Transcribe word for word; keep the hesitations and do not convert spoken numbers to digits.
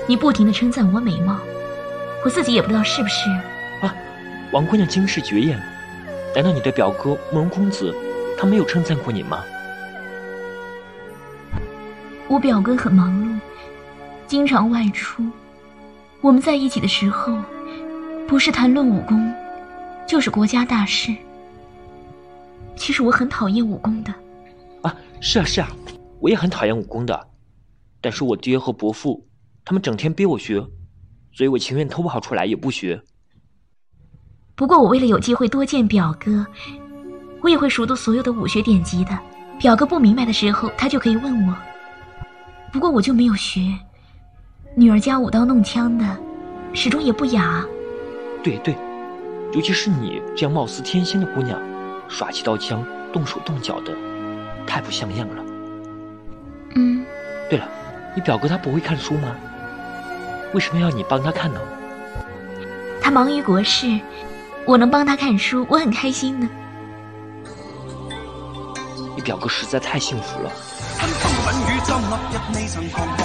你不停地称赞我美貌，我自己也不知道是不是啊。王姑娘惊世绝艳，难道你的表哥慕容公子他没有称赞过你吗？ 我表哥很忙碌，经常外出，我们在一起的时候不是谈论武功，就是国家大事。其实我很讨厌武功的。 啊，是啊是啊，我也很讨厌武功的，但是我爹和伯父他们整天逼我学，所以我情愿偷跑出来也不学。 不过我为了有机会多见表哥，我也会熟读所有的武学典籍的。表哥不明白的时候他就可以问我，不过我就没有学。女儿家舞刀弄枪的，始终也不雅。 对对，尤其是你这样貌似天仙的姑娘，耍起刀枪动手动脚的，太不像样了。 嗯。 对了，你表哥他不会看书吗？为什么要你帮他看呢？ 他忙于国事，我能帮他看书，我很开心呢。 你表哥实在太幸福了。